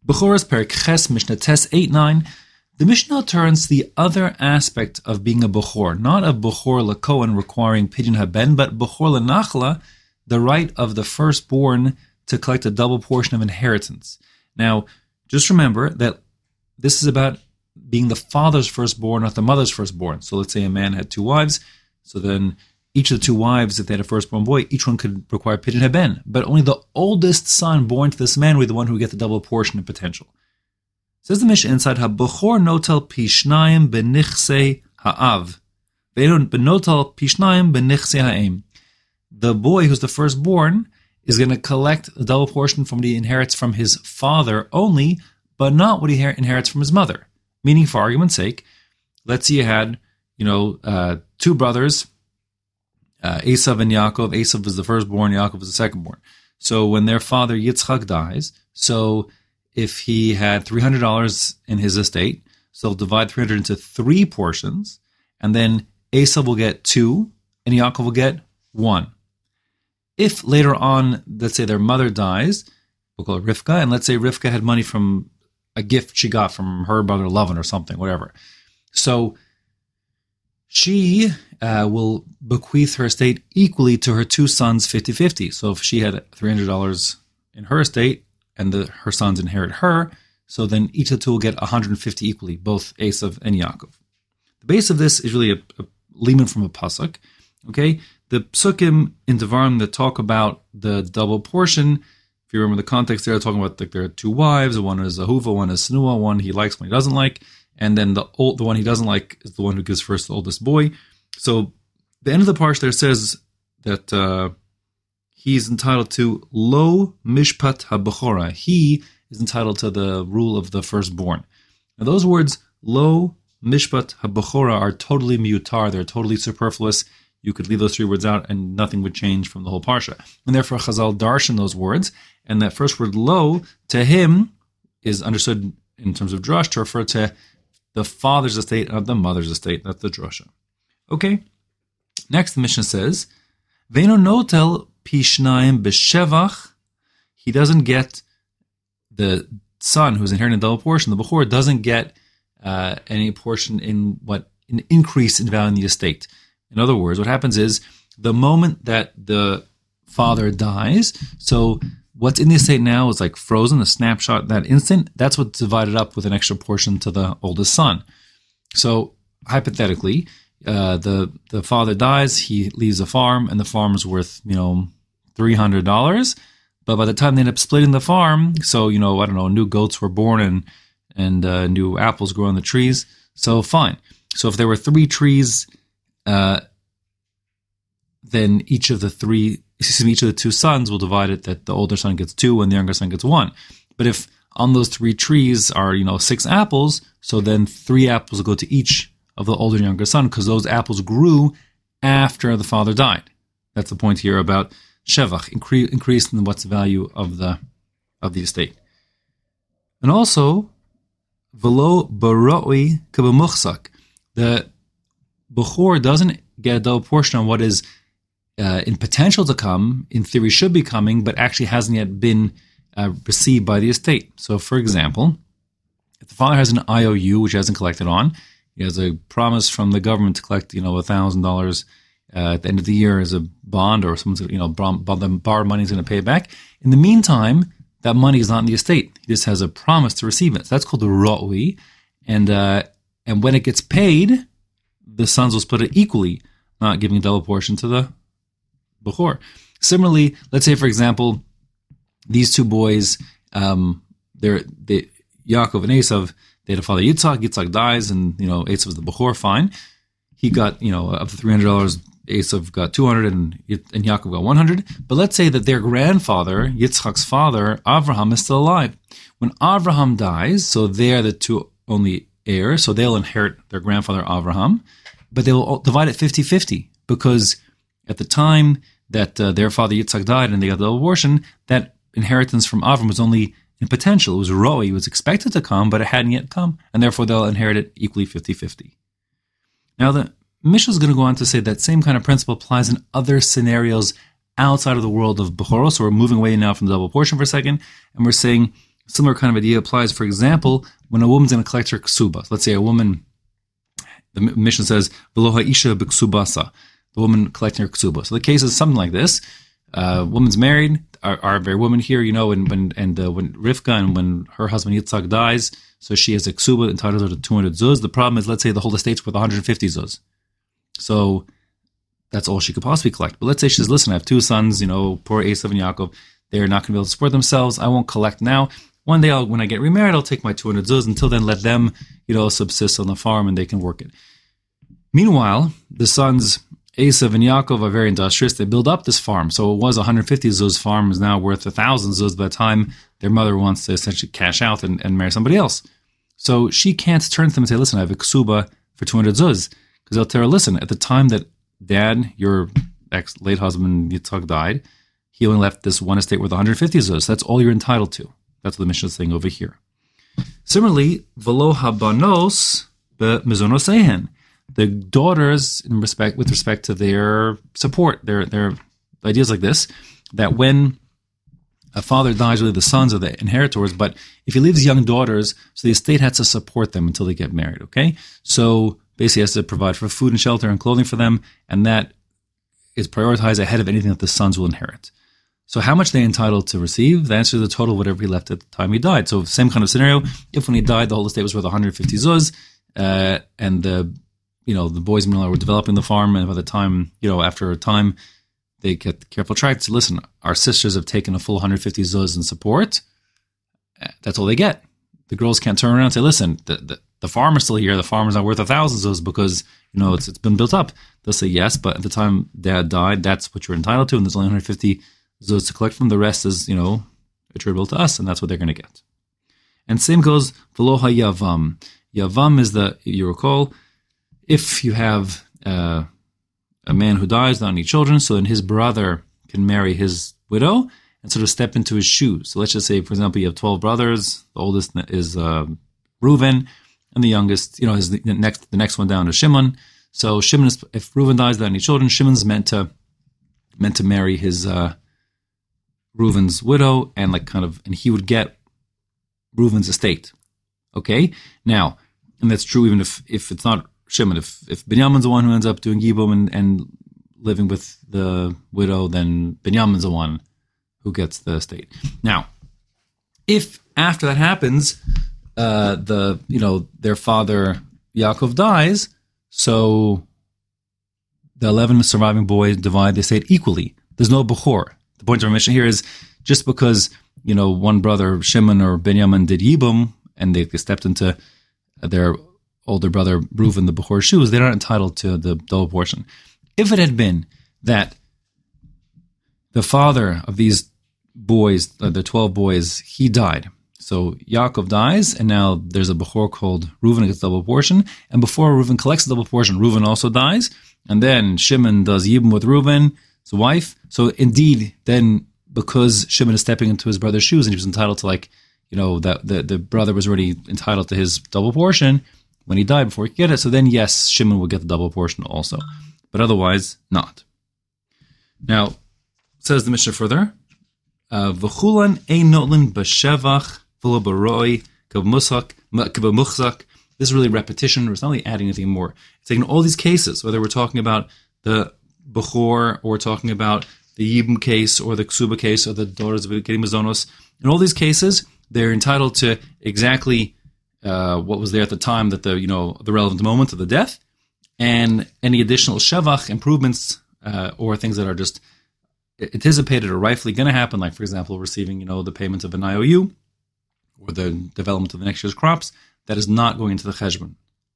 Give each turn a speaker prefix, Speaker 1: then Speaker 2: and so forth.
Speaker 1: Bechoros Perek Ches Mishnah Tes 8-9. The Mishnah turns to the other aspect of being a Bechor, not a Bechor LaKohen requiring Pidyon Haben, but Bechor LaNachla, the right of the firstborn to collect a double portion of inheritance. Now, just remember that this is about being the father's firstborn, not the mother's firstborn. So let's say a man had two wives, so then each of the two wives, if they had a firstborn boy, each one could require Pidyon Haben. But only the oldest son born to this man would be the one who would get the double portion of potential. Says the Mishnah inside, Ha-Bechor notel pishnayim benichsei ha'av. Benotel pishnayim benichsei ha'em. The boy who's the firstborn is going to collect a double portion from what he inherits from his father only, but not what he inherits from his mother. Meaning, for argument's sake, let's say you had, two brothers, Esav and Yaakov. Esav was the firstborn, Yaakov was the secondborn. So when their father Yitzchak dies, so if he had $300 in his estate, so they'll divide 300 into 3 portions, and then Esav will get 2, and Yaakov will get 1. If later on, let's say their mother dies, we'll call it Rivka, and let's say Rivka had money from a gift she got from her brother Lavan or something, whatever. So she will bequeath her estate equally to her 2 sons 50-50. So if she had $300 in her estate and her sons inherit her, so then each of the 2 will get 150 equally, both Esav and Yaakov. The base of this is really a limud from a pasuk. Okay, the psukim in Devarim that talk about the double portion, if you remember the context, they're talking about there are 2 wives, one is Ahuva, one is Snua, one he likes, one he doesn't like, and then the one he doesn't like is the one who gives first to the oldest boy. So the end of the parsha there says that he's entitled to Lo Mishpat HaBechora. He is entitled to the rule of the firstborn. Now those words, Lo Mishpat HaBechora, are totally mutar, they're totally superfluous. You could leave those 3 words out and nothing would change from the whole parsha. And therefore Chazal darshan those words, and that first word Lo, to him, is understood in terms of drush to refer to the father's estate, not the mother's estate. That's the drasha. Okay. Next, the Mishnah says, Veino notel pishnayim b'shevach. He doesn't get, the son who's inheriting a double portion, the Bechor, doesn't get any portion in an increase in value in the estate. In other words, what happens is the moment that the father dies, so what's in the estate now is like frozen, a snapshot that instant. That's what's divided up with an extra portion to the oldest son. So hypothetically, the father dies, he leaves a farm, and the farm is worth $300. But by the time they end up splitting the farm, so new goats were born and new apples grow on the trees. So fine. So if there were 3 trees, then each of the 2 sons will divide it, that the older son gets 2 and the younger son gets 1. But if on those 3 trees are 6 apples, so then 3 apples will go to each of the older and younger son, because those apples grew after the father died. That's the point here about shevach, increase in what's the value of the estate. And also, velo baroi kabamuchsak, the Bechor doesn't get a double portion on what is in potential to come, in theory should be coming, but actually hasn't yet been received by the estate. So, for example, if the father has an IOU which he hasn't collected on, he has a promise from the government to collect, $1,000 at the end of the year as a bond, or someone's, borrowed money is going to pay it back. In the meantime, that money is not in the estate. He just has a promise to receive it. So that's called the ro'ui, and when it gets paid, the sons will split it equally, not giving a double portion to the Bechor. Similarly, let's say, for example, these 2 boys, Yaakov and Esav, they had a father Yitzchak. Yitzchak dies, and Esav is the Bechor. Fine, he got up to $300. Esav got 200, and Yaakov got 100. But let's say that their grandfather, Yitzchak's father, Avraham, is still alive. When Avraham dies, so they're the 2 only heirs, so they'll inherit their grandfather Avraham, but they will divide it 50-50, because at the time that their father Yitzchak died and they got the abortion, that inheritance from Avram was only in potential. It was ro'ui, it was expected to come, but it hadn't yet come, and therefore they'll inherit it equally 50-50. Now the Mishnah is going to go on to say that same kind of principle applies in other scenarios outside of the world of Bechorot. So we're moving away now from the double portion for a second, and we're saying Similar kind of idea applies, for example, when a woman's going to collect her ksuba. Let's say a woman, the mission says, "V'lo ha'isha b'ksubasa," the woman collecting her ksuba. So the case is something like this. Woman's married, our very woman here, when Rivka and when her husband Yitzhak dies, so she has a ksuba entitled her to 200 zuz. The problem is, let's say the whole estate's worth 150 zuz. So that's all she could possibly collect. But let's say she says, listen, I have two sons, poor Esav and Yaakov. They're not going to be able to support themselves. I won't collect now. One day, when I get remarried, I'll take my 200 zuz. Until then, let them, subsist on the farm and they can work it. Meanwhile, the sons Esav and Yaakov are very industrious. They build up this farm. So it was 150 zuz farm, is now worth 1,000 zuz by the time their mother wants to essentially cash out and marry somebody else. So she can't turn to them and say, listen, I have a ksuba for 200 zuz. Because they'll tell her, listen, at the time that Dad, your late husband Yitzhak, died, he only left this one estate worth 150 zuz. That's all you're entitled to. That's what the Mishnah is saying over here. Similarly, v'lo habanos be'mizonosehen. The daughters, with respect to their support, their ideas like this, that when a father dies, really the sons are the inheritors, but if he leaves young daughters, so the estate has to support them until they get married, okay? So basically has to provide for food and shelter and clothing for them, and that is prioritized ahead of anything that the sons will inherit. So how much they entitled to receive? The answer is the total whatever he left at the time he died. So same kind of scenario, if when he died, the whole estate was worth 150 zuz, and the boys and were developing the farm, and by the time, after a time, they get careful track to listen, our sisters have taken a full 150 zuz in support. That's all they get. The girls can't turn around and say, listen, the farm is still here. The farm is not worth 1,000 zuz because, it's been built up. They'll say yes, but at the time Dad died, that's what you're entitled to, and there's only 150 zuz to collect from. The rest is, attributable to us, and that's what they're going to get. And same goes, v'lo ha'yavam. Yavam is you recall, if you have a man who dies without any children, so then his brother can marry his widow and sort of step into his shoes. So let's just say, for example, you have 12 brothers. The oldest is Reuven, and the youngest, is the next one down is Shimon. So Shimon, if Reuven dies without any children, Shimon's meant to marry his Reuven's widow, and and he would get Reuven's estate. Okay, now, and that's true even if it's not Shimon. If Binyamin's the one who ends up doing Yibum and living with the widow, then Binyamin's the one who gets the estate. Now, if after that happens, their father Yaakov dies, so the 11 surviving boys divide the estate equally. There's no Bechor. The point of our mission here is just because one brother Shimon or Binyamin did Yibum and they stepped into their older brother Reuven the Bechor's shoes, they're not entitled to the double portion. If it had been that the father of these boys, the 12 boys, he died. So Yaakov dies, and now there's a Bechor called Reuven who gets double portion. And before Reuven collects the double portion, Reuven also dies. And then Shimon does Yibum with Reuven, his wife. So indeed, then because Shimon is stepping into his brother's shoes and he was entitled to that the brother was already entitled to his double portion when he died before he could get it. So then, yes, Shimon would get the double portion also. But otherwise, not. Now, says the Mishnah further, V'chulan ein notlin b'shevach v'lo b'roi k'b'muchzak. This is really repetition. It's not really adding anything more. It's taking all these cases, whether we're talking about the Bechor, or we're talking about the Yibum case, or the Ksuba case, or the daughters of getting Mazonos. In all these cases, they're entitled to exactly what was there at the time, that the relevant moment of the death, and any additional shevach improvements or things that are just anticipated or rightfully going to happen, like for example receiving the payment of an IOU or the development of the next year's crops, that is not going into the cheshbon.